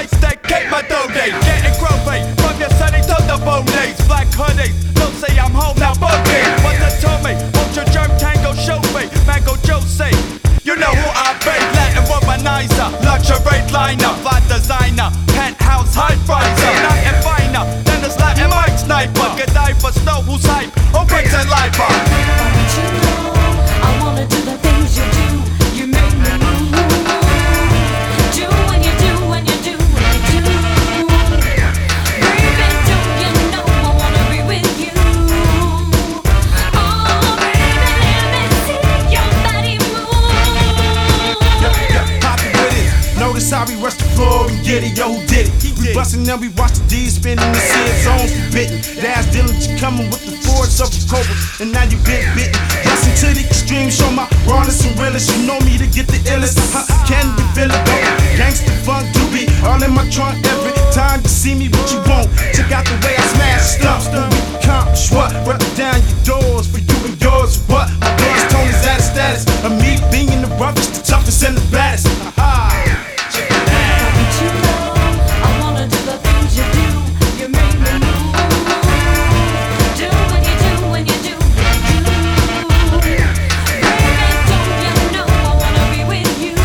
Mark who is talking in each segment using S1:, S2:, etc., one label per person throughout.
S1: place that cake my dough day. Getting grumpy from your sunny to the bone days. Black hoodies, don't say I'm home now, buggy. What they told me, won't your germ tango show me? Mango Jose, you know who I be. Latin womanizer, luxury liner, fly designer, penthouse high riser. Nothing finer than this Latin mic sniper. Godiva Snow, who's hype, on bricks and lifer.
S2: But you know, I wanna do the things you do. You make me move. Do when you do, when you do, when you do. Baby, don't you know I wanna be with you? Oh, baby, let me see your body move.
S3: Poppin' with it. Notice how we rush the floor and get it, yo, who did it? We bustin' and we watch the D's spinning the said zones forbidden. Dash diligent coming with the force of the cobra, and now you been bitten. Bustin' to the extreme, show my rawness and realest. You know me to get the illest. Can you feel it though? Gangsta funk do be all in my trunk every time you see me. What you want? Check out the way I smash stuff. We accomplish what? Brother down your doors for you and yours. What? My blood's tone is at a status of me being the roughest, the toughest, and the baddest. Check it out.
S2: But you know, I wanna do the things you do. You make me move. Do when you do, when you do, when you do. Baby, don't you know I wanna be with you?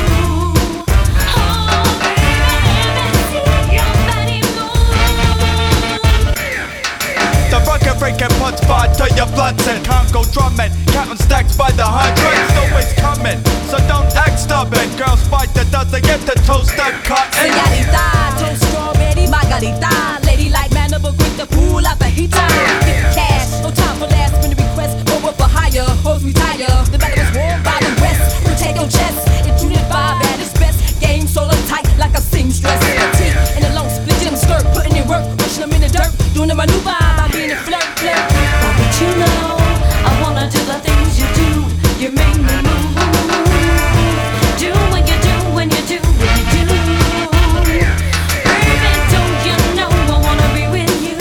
S2: Oh, baby, let me see your body move.
S1: The rugged freaking punch bar to your blunts and Congo drumming, counting stacks by the hundreds, always coming. So don't act stubborn. Girls fight that doesn't get the toast stuck cotton.
S2: Señorita, toast strawberry margarita. Lady like manner, but quick to pull out the heater. Get the cash, no time for last minute requests. Go up for higher, hoes retire. The battle was won by the West. Protect your chest. It's unit 5 at its best. Game so tight like a seamstress. Petite in a long split in skirt, putting in work, pushing them in the dirt, doing the maneuver. I'm being a flirt. But you know, I wanna do the things you do. You make me move. Do when you do, when you do, when you do. Baby, don't you know I wanna be with you?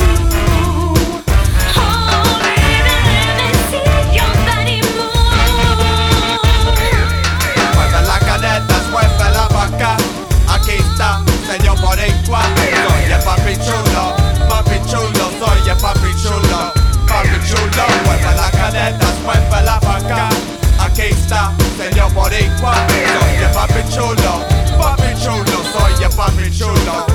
S2: Oh, baby, let me see your body move.
S1: Mueve la cadeta, mueve la vaca. Aquí está, señor Boricua. Soy el papi chulo, soy el papi chulo. Papi chulo, mueve la cadeta, mueve la vaca. Aquí está, señor Boricua. Soy el papi chulo, soy el papi chulo.